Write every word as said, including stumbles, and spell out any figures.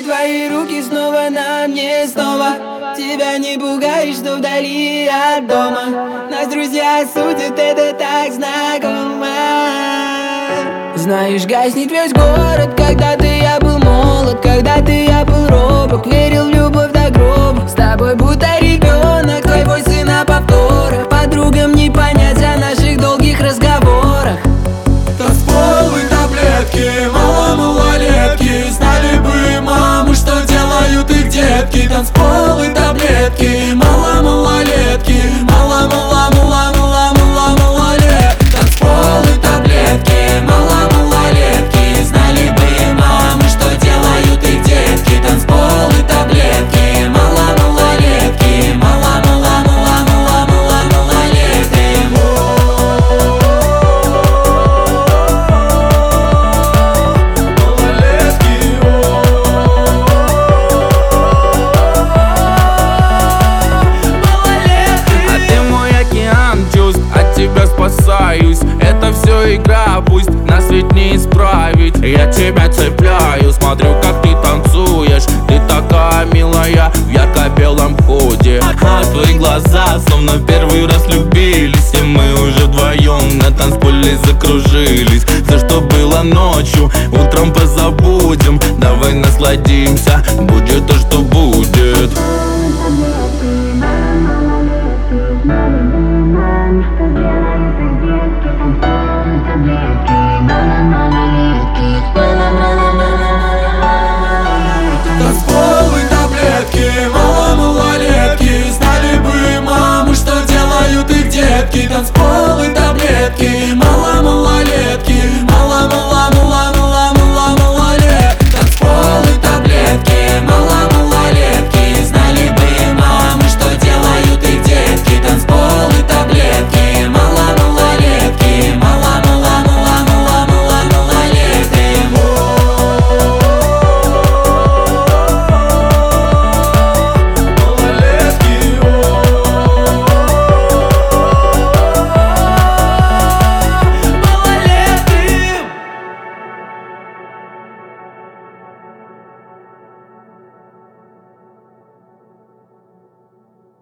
твои руки снова на мне, снова. Тебя не пугаешь, что вдали от дома. Нас друзья судят, это так знакомо. Знаешь, гаснет весь город, когда-то я был молод, когда-то я был робок, верил в любовь до гроба. С тобой будто ребенок, твой сын на повторах. Подругам не понять о наших долгих разговорах. Танцполы, таблетки, мало малолетки. Знали бы мамы, что делают их детки. Танцполы, таблетки, мало малолетки. Мало, мало, мало, мало, мало, малолетки. Танцполы, таблетки, мало малолетки. Знали бы мамы, что делают их детки. Танцполы, таблетки, мало малолетки. Мало, мало, мало, мало, мало, малолетки. Тебя спасаюсь, это все игра, пусть нас ведь не исправить. Я тебя цепляю, смотрю, как ты танцуешь. Ты такая милая в ярко-белом худи. А твои глаза словно в первый раз любились. И мы уже вдвоем на танцполе закружились. Все, что было ночью, утром позабудем. Давай насладимся.